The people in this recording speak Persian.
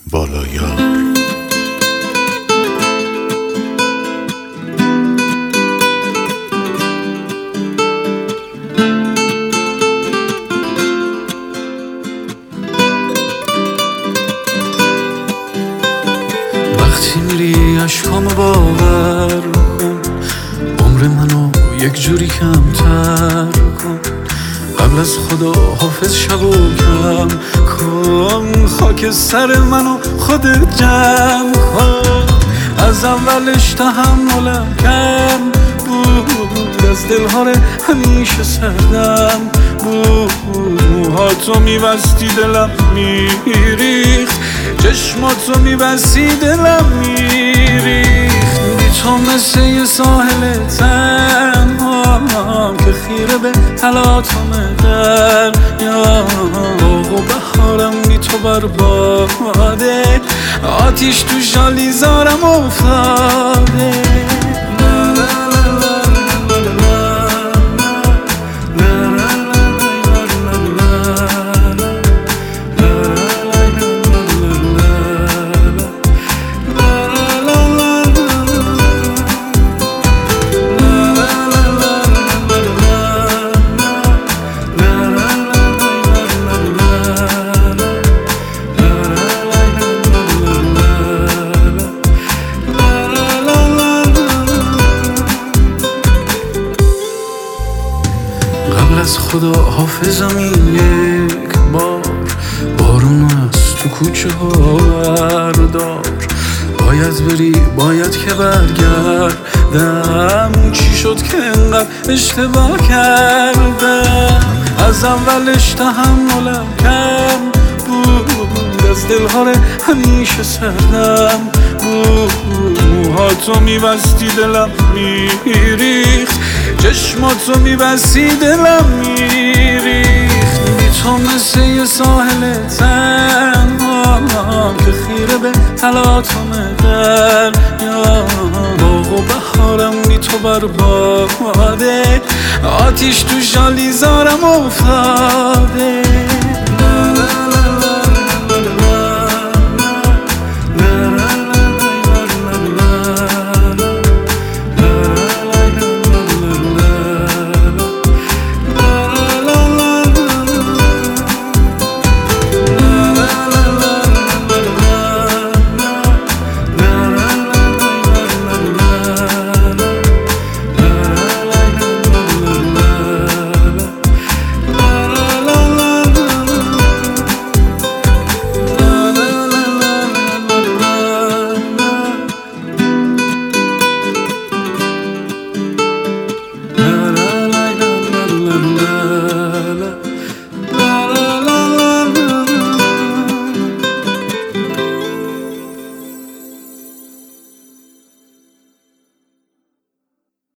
بالایار. وقتی میری عشقامو باور کن، عمر منو یک جوری کمتر کن. قبل از خدا حافظ شبو کم کن، خاک سر منو خودت جمع کن. از اولش تحملم کم بود، از دلها همیشه سردم بود. موهاتو میبستی دلم میریخت، چشماتو میبستی دلم میریخت. بی تو مثل یه ساحل تنهام که خیره به حالاتم دریا. باغ و بهارم بی تو برباده، آتیش تو شالیزارم افتاده. قبل از خدا حافظم این یک بار، بارون از تو کوچه ها بردار. باید بری باید که برگردم، چی شد که انقدر اشتباه کردم. از اولش تحملم کم بود، از دلها همیشه سردم بود. موهاتو میبستی دلم میریخت، چشماتو میبستی دلم میریخت. بی تو مثل یه ساحل تنهام که خیره به حالاتم دریا. باغ و بهارم بی تو برباده، آتیش تو شالیزارم افتاده.